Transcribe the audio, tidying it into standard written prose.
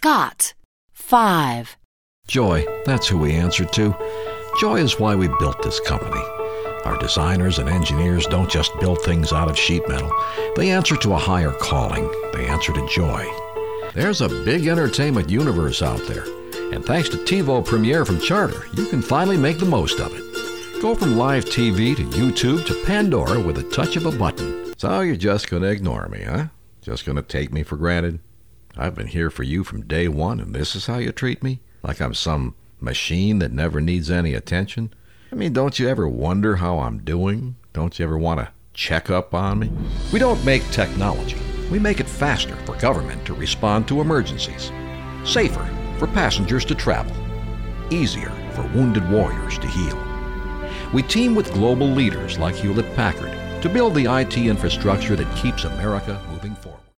Scott. 5. Joy, that's who we answer to. Joy is why we built this company. Our designers and engineers don't just build things out of sheet metal. They answer to a higher calling. They answer to joy. There's a big entertainment universe out there. And thanks to TiVo Premiere from Charter, you can finally make the most of it. Go from live TV to YouTube to Pandora with a touch of a button. So you're just going to ignore me, huh? Just going to take me for granted? I've been here for you from day one, and this is how you treat me? Like I'm some machine that never needs any attention? I mean, don't you ever wonder how I'm doing? Don't you ever want to check up on me? We don't make technology. We make it faster for government to respond to emergencies, safer for passengers to travel, easier for wounded warriors to heal. We team with global leaders like Hewlett-Packard to build the IT infrastructure that keeps America moving forward.